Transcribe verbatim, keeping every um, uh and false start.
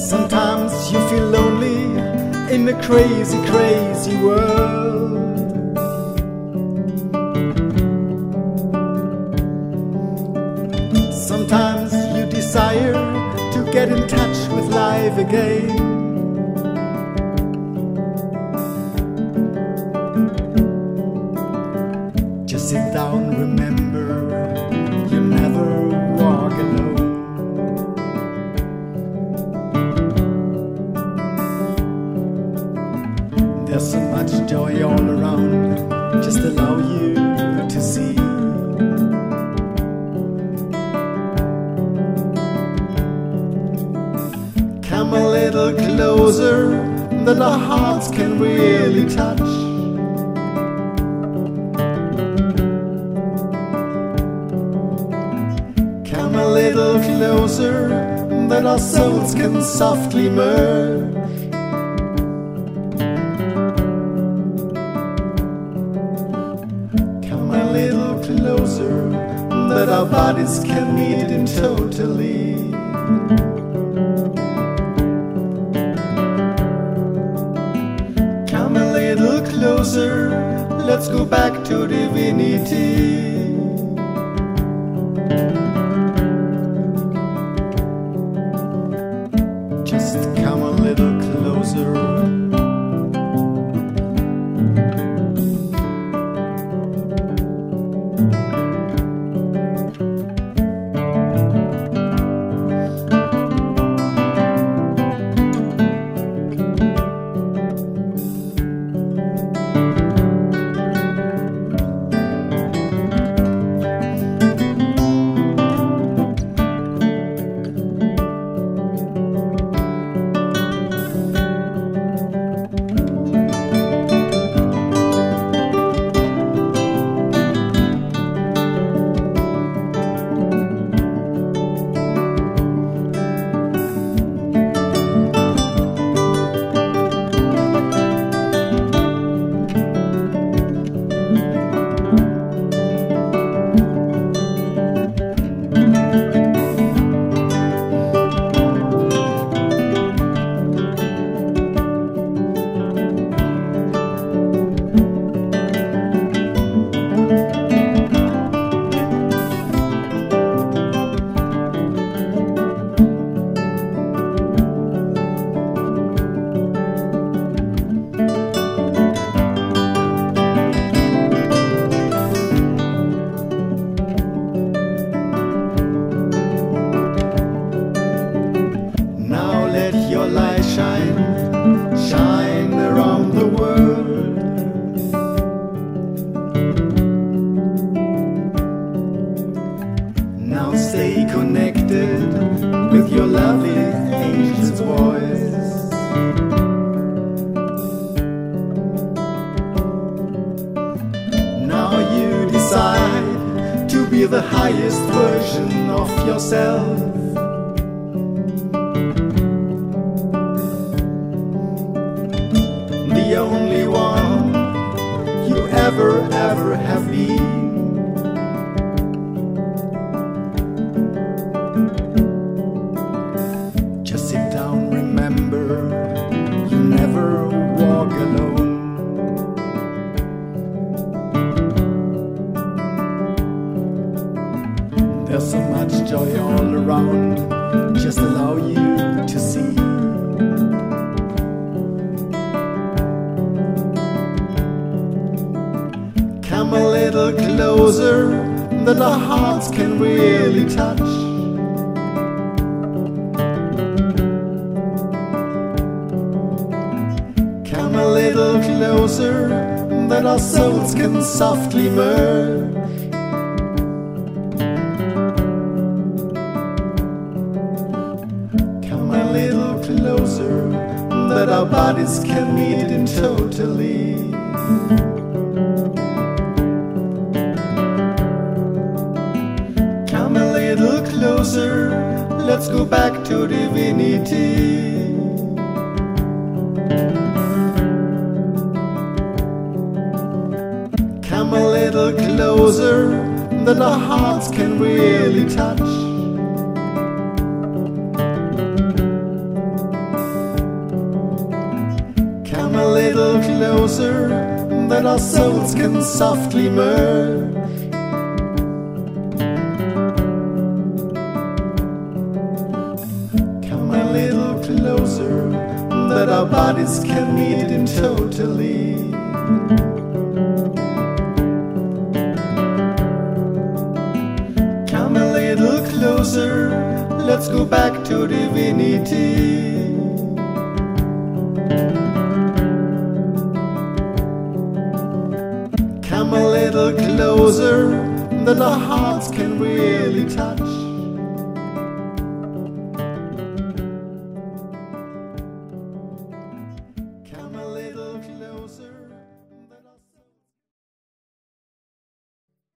Sometimes you feel lonely in a crazy, crazy world. Sometimes you desire to get in touch with life again. Just sit down, remember, you never walk alone. There's so much joy all around, just allow you to see. Come a little closer, that our hearts can really touch. Come a little closer, that our souls can softly merge. Come a little closer, that our bodies can meet in totally. Come a little closer, let's go back to divinity. Just come a little closer. Your light shine, shine around the world. Now stay connected with your lovely angel's voice. Now you decide to be the highest version of yourself. The only one you ever, ever have been. Just sit down, remember, you never walk alone. There's so much joy all around, just allow you to see. Come a little closer, that our hearts can really touch. Come a little closer, that our souls can softly merge. Come a little closer, that our bodies can meet in totally. Come a little closer, let's go back to divinity. Come a little closer, that our hearts can really touch. closer, that our souls can softly merge. Come a little closer, that our bodies can meet in totally. Come a little closer, let's go back to divinity. Come a little closer, that our hearts can really touch.